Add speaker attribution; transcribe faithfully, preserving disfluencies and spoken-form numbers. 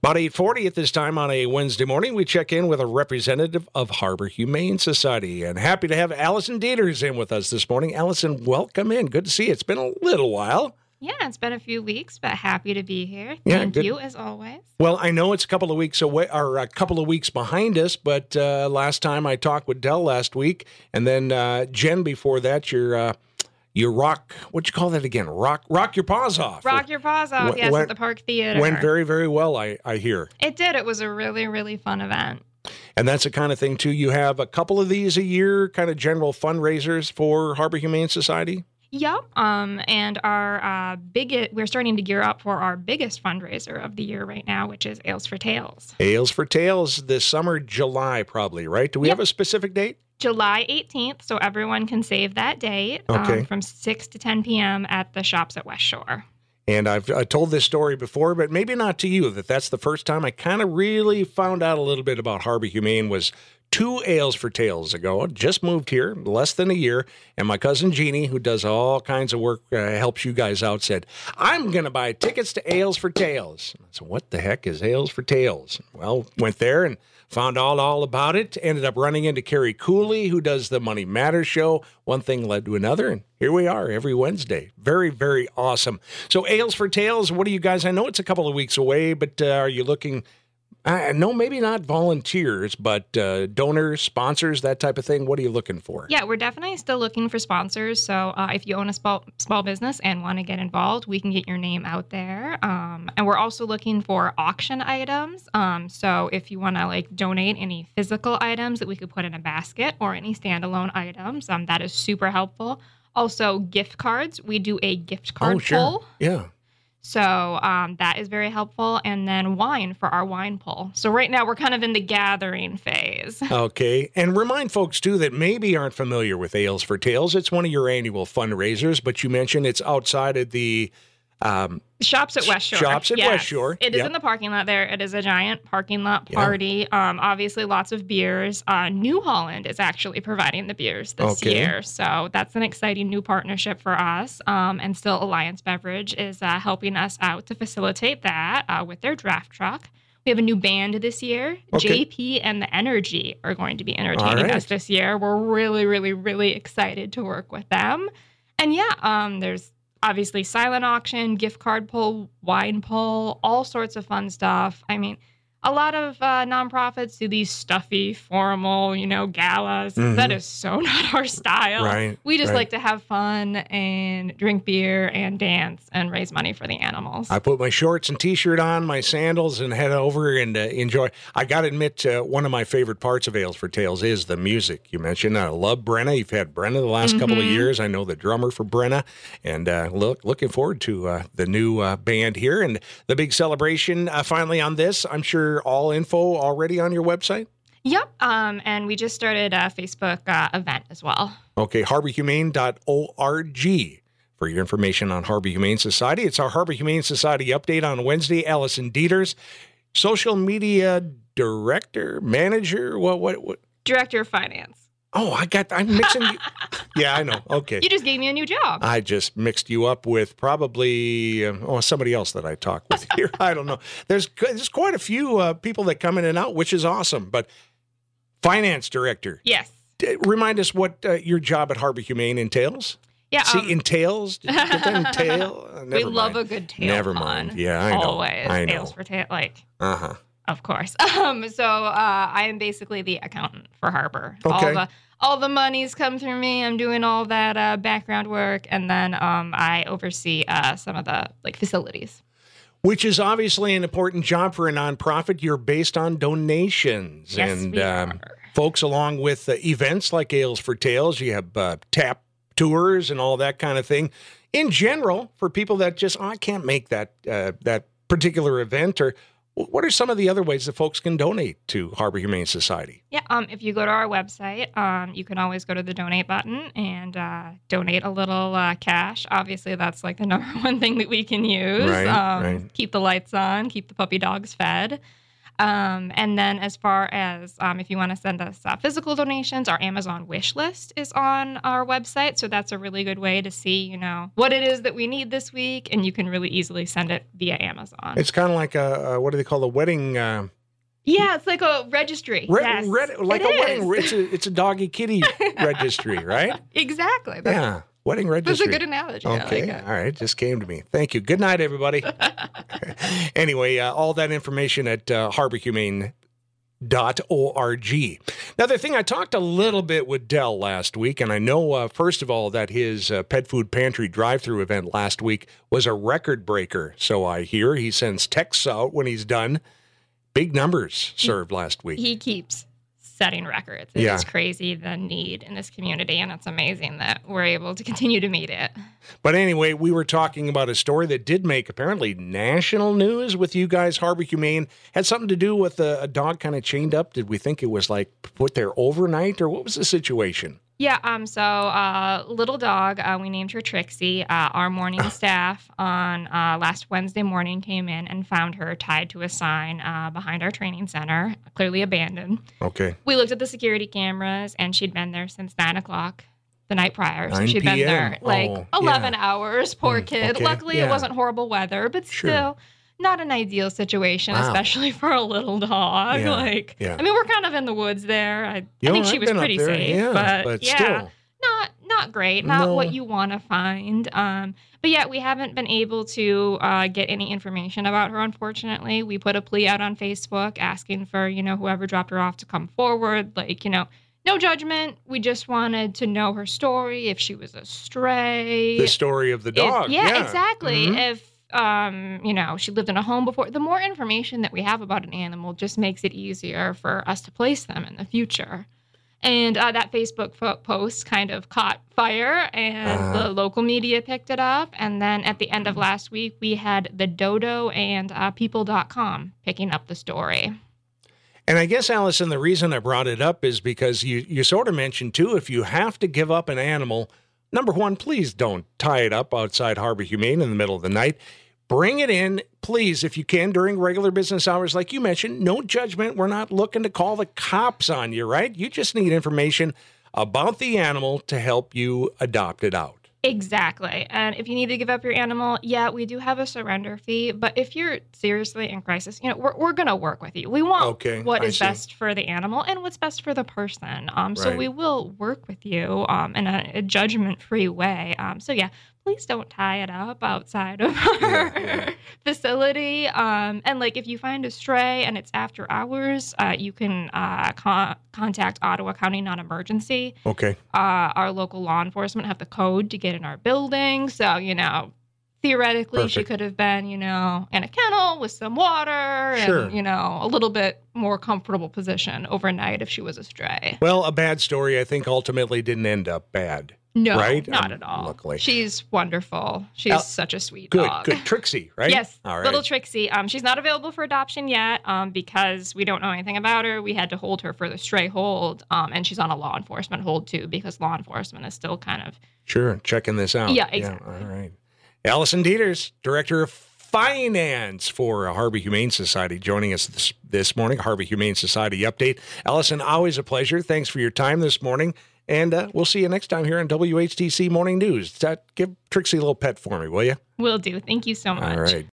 Speaker 1: About eight forty at this time on a Wednesday morning, we check in with a representative of Harbor Humane Society. And happy to have Allison Dieters in with us this morning. Allison, welcome in. Good to see you. It's been a little while.
Speaker 2: Yeah, it's been a few weeks, but happy to be here.
Speaker 1: Yeah,
Speaker 2: Thank
Speaker 1: good.
Speaker 2: you, as always.
Speaker 1: Well, I know it's a couple of weeks away, or a couple of weeks behind us, but uh, last time I talked with Dell last week, and then uh, Jen before that, your uh, your rock, what'd you call that again? Rock rock your paws off.
Speaker 2: Rock your paws off,
Speaker 1: Went-
Speaker 2: yes,
Speaker 1: went-
Speaker 2: at the Park Theater.
Speaker 1: Went very, very well, I, I hear.
Speaker 2: It did. It was a really, really fun event.
Speaker 1: And that's the kind of thing, too. You have a couple of these a year, kind of general fundraisers for Harbor Humane Society?
Speaker 2: Yep. Um, and our uh, biggest, we're starting to gear up for our biggest fundraiser of the year right now, which is Ales for Tails.
Speaker 1: Ales for Tails this summer, July probably, right? Do we
Speaker 2: Yep.
Speaker 1: have a specific date?
Speaker 2: July eighteenth, so everyone can save that date
Speaker 1: Okay.
Speaker 2: um, from six to ten p.m. at the shops at West Shore.
Speaker 1: And I've I told this story before, but maybe not to you, that that's the first time I kind of really found out a little bit about Harbor Humane was two Ales for Tails ago. I just moved here, less than a year, and my cousin Jeannie, who does all kinds of work, uh, helps you guys out, said, I'm going to buy tickets to Ales for Tails. I said, what the heck is Ales for Tails? Well, went there and found out all about it, ended up running into Carrie Cooley, who does the Money Matters show. One thing led to another, and here we are every Wednesday. Very, very awesome. So Ales for Tails, what do you guys, I know it's a couple of weeks away, but uh, are you looking... Uh, no, maybe not volunteers, but uh, donors, sponsors, that type of thing. What are you looking for?
Speaker 2: Yeah, we're definitely still looking for sponsors. So uh, if you own a small, small business and want to get involved, we can get your name out there. Um, and we're also looking for auction items. Um, so if you want to like donate any physical items that we could put in a basket or any standalone items, um, that is super helpful. Also, gift cards. We do a gift card
Speaker 1: Oh, sure.
Speaker 2: pull.
Speaker 1: Yeah.
Speaker 2: So um, that is very helpful. And then wine for our wine pull. So right now we're kind of in the gathering phase.
Speaker 1: Okay. And remind folks, too, that maybe aren't familiar with Ales for Tails. It's one of your annual fundraisers, but you mentioned it's outside of the... Um,
Speaker 2: Shops at West Shore.
Speaker 1: Shops at
Speaker 2: Yes.
Speaker 1: West Shore.
Speaker 2: It is
Speaker 1: Yep.
Speaker 2: in the parking lot there. It is a giant parking lot
Speaker 1: Yeah.
Speaker 2: party. Um, obviously, lots of beers. Uh, New Holland is actually providing the beers this
Speaker 1: Okay.
Speaker 2: year. So that's an exciting new partnership for us. Um, and still Alliance Beverage is uh, helping us out to facilitate that uh, with their draft truck. We have a new band this year.
Speaker 1: Okay.
Speaker 2: J P and the Energy are going to be entertaining
Speaker 1: right.
Speaker 2: us this year. We're really, really, really excited to work with them. And yeah, um, there's obviously silent auction, gift card pull, wine pull, all sorts of fun stuff. I mean, a lot of uh, nonprofits do these stuffy, formal, you know, galas.
Speaker 1: Mhm.
Speaker 2: That is so not our style.
Speaker 1: Right,
Speaker 2: We just
Speaker 1: right.
Speaker 2: like to have fun and drink beer and dance and raise money for the animals.
Speaker 1: I put my shorts and T-shirt on, my sandals, and head over and uh, enjoy. I got to admit, uh, one of my favorite parts of Ales for Tails is the music. You mentioned I love Brenna. You've had Brenna the last couple of
Speaker 2: Mhm.
Speaker 1: years. I know the drummer for Brenna, and uh, look looking forward to uh, the new uh, band here and the big celebration uh, finally on this. I'm sure all info already on your website.
Speaker 2: Yep. Um, and we just started a Facebook uh, event as well.
Speaker 1: Okay, harbor humane dot org for your information on Harbor Humane Society. It's our Harbor Humane Society update on Wednesday. Allison Dieters, social media director, manager, what, what, what?
Speaker 2: Director of Finance.
Speaker 1: Oh, I got, I'm mixing you. Yeah, I know. Okay.
Speaker 2: You just gave me a new job.
Speaker 1: I just mixed you up with probably, um, oh, somebody else that I talk with here. I don't know. There's, there's quite a few uh, people that come in and out, which is awesome. But finance director,
Speaker 2: Yes.
Speaker 1: D- remind us what uh, your job at Harbor Humane entails.
Speaker 2: Yeah.
Speaker 1: See,
Speaker 2: um,
Speaker 1: entails? Did you get that entail? Uh,
Speaker 2: we
Speaker 1: never
Speaker 2: love
Speaker 1: mind.
Speaker 2: a good tail
Speaker 1: Never
Speaker 2: pun.
Speaker 1: mind. Yeah, I know.
Speaker 2: Always.
Speaker 1: I know.
Speaker 2: Tails for tail. Like,
Speaker 1: Uh-huh.
Speaker 2: of course. Um, so uh, I am basically the accountant for Harbor.
Speaker 1: Okay.
Speaker 2: All the all the monies come through me. I'm doing all that uh, background work, and then um, I oversee uh, some of the like facilities.
Speaker 1: Which is obviously an important job for a nonprofit. You're based on donations.
Speaker 2: Yes,
Speaker 1: and
Speaker 2: we
Speaker 1: um,
Speaker 2: are.
Speaker 1: folks, along with uh, events like Ales for Tails, you have uh, tap tours and all that kind of thing. In general, for people that just, oh, I can't make that uh, that particular event, or what are some of the other ways that folks can donate to Harbor Humane Society?
Speaker 2: Yeah, um, if you go to our website, um, you can always go to the donate button and uh, donate a little uh, cash. Obviously, that's like the number one thing that we can use.
Speaker 1: Right,
Speaker 2: um,
Speaker 1: right.
Speaker 2: Keep the lights on, keep the puppy dogs fed. Um, and then as far as um, if you want to send us uh, physical donations, our Amazon wish list is on our website. So that's a really good way to see, you know, what it is that we need this week. And you can really easily send it via Amazon.
Speaker 1: It's kind of like a, a, what do they call the wedding? Uh,
Speaker 2: yeah, it's like a registry.
Speaker 1: Re-
Speaker 2: yes,
Speaker 1: re- like
Speaker 2: it
Speaker 1: a
Speaker 2: is.
Speaker 1: wedding. It's a, it's a doggy kitty registry, right?
Speaker 2: Exactly. That's,
Speaker 1: Yeah. Wedding
Speaker 2: that's
Speaker 1: registry.
Speaker 2: a good analogy.
Speaker 1: Okay.
Speaker 2: I like it.
Speaker 1: All right. Just came to me. Thank you. Good night, everybody. Anyway, uh, all that information at uh, harbor humane dot org. Now, the thing, I talked a little bit with Dell last week, and I know, uh, first of all, that his uh, pet food pantry drive-through event last week was a record breaker. So I hear he sends texts out when he's done. Big numbers served last week.
Speaker 2: He keeps setting records. It
Speaker 1: Yeah.
Speaker 2: is crazy, the need in this community, and it's amazing that we're able to continue to meet it.
Speaker 1: But anyway, we were talking about a story that did make apparently national news with you guys. Harbor Humane had something to do with a, a dog kind of chained up. Did we think it was like put there overnight, or what was the situation?
Speaker 2: Yeah, um, so uh, little dog, uh, we named her Trixie. Uh, our morning staff on uh, last Wednesday morning came in and found her tied to a sign uh, behind our training center, clearly abandoned.
Speaker 1: Okay.
Speaker 2: We looked at the security cameras, and she'd been there since nine o'clock the night prior. So
Speaker 1: nine
Speaker 2: she'd been
Speaker 1: p.m.
Speaker 2: there like
Speaker 1: Oh,
Speaker 2: eleven
Speaker 1: yeah.
Speaker 2: hours. Poor
Speaker 1: Mm,
Speaker 2: kid.
Speaker 1: okay,
Speaker 2: Luckily,
Speaker 1: yeah.
Speaker 2: it wasn't horrible weather, but
Speaker 1: Sure.
Speaker 2: still not an ideal situation,
Speaker 1: Wow.
Speaker 2: especially for a little dog.
Speaker 1: Yeah,
Speaker 2: Like,
Speaker 1: yeah.
Speaker 2: I mean, we're kind of in the woods there. I,
Speaker 1: You
Speaker 2: I
Speaker 1: know,
Speaker 2: think she
Speaker 1: I've
Speaker 2: was
Speaker 1: been up
Speaker 2: pretty
Speaker 1: there,
Speaker 2: safe,
Speaker 1: yeah,
Speaker 2: but,
Speaker 1: but
Speaker 2: yeah.
Speaker 1: still.
Speaker 2: Not not great, not
Speaker 1: No.
Speaker 2: what you want to find. Um, but yeah, we haven't been able to uh, get any information about her, unfortunately. We put a plea out on Facebook asking for, you know, whoever dropped her off to come forward. Like, you know, no judgment. We just wanted to know her story, if she was a stray.
Speaker 1: The story of the
Speaker 2: if-
Speaker 1: dog.
Speaker 2: yeah, exactly.
Speaker 1: Mhm.
Speaker 2: If um, you know, she lived in a home before. The more information that we have about an animal just makes it easier for us to place them in the future. And uh, that Facebook fo- post kind of caught fire, and
Speaker 1: Uh-huh.
Speaker 2: the local media picked it up. And then at the end of last week, we had the Dodo and uh, People dot com picking up the story.
Speaker 1: And I guess, Allison, the reason I brought it up is because you, you sort of mentioned, too, if you have to give up an animal, number one, please don't tie it up outside Harbor Humane in the middle of the night. Bring it in, please, if you can, during regular business hours. Like you mentioned, no judgment. We're not looking to call the cops on you, right? You just need information about the animal to help you adopt it out.
Speaker 2: Exactly. And if you need to give up your animal, yeah, we do have a surrender fee. But if you're seriously in crisis, you know, we're, we're going to work with you. We want
Speaker 1: Okay,
Speaker 2: what
Speaker 1: I
Speaker 2: is
Speaker 1: see.
Speaker 2: best for the animal and what's best for the person. Um, so
Speaker 1: Right.
Speaker 2: we will work with you um, in a, a judgment-free way. Um, so yeah, please don't tie it up outside of our
Speaker 1: Yeah, yeah.
Speaker 2: facility. Um, and like if you find a stray and it's after hours, uh, you can uh, con- contact Ottawa County Non-Emergency.
Speaker 1: Okay.
Speaker 2: Uh, our local law enforcement have the code to get in our building. So, you know, theoretically, she
Speaker 1: Perfect.
Speaker 2: could have been, you know, in a kennel with some water
Speaker 1: Sure.
Speaker 2: and, you know, a little bit more comfortable position overnight if she was a stray.
Speaker 1: Well, a bad story, I think, ultimately didn't end up bad.
Speaker 2: No,
Speaker 1: Right?
Speaker 2: not
Speaker 1: Um,
Speaker 2: at all.
Speaker 1: luckily.
Speaker 2: She's wonderful. She's
Speaker 1: Al-
Speaker 2: such a sweet
Speaker 1: Good,
Speaker 2: dog.
Speaker 1: good. Trixie, right?
Speaker 2: Yes,
Speaker 1: All right.
Speaker 2: little Trixie. Um, she's not available for adoption yet um, because we don't know anything about her. We had to hold her for the stray hold, um, and she's on a law enforcement hold too because law enforcement is still kind of
Speaker 1: Sure, checking this out.
Speaker 2: Yeah, exactly.
Speaker 1: all right. Allison Dieters, Director of Finance for Harbor Humane Society, joining us this, this morning. Harbor Humane Society update. Allison, always a pleasure. Thanks for your time this morning. And uh, we'll see you next time here on W H T C Morning News. That, give Trixie a little pet for me, will you?
Speaker 2: will do. Thank you so much.
Speaker 1: All right.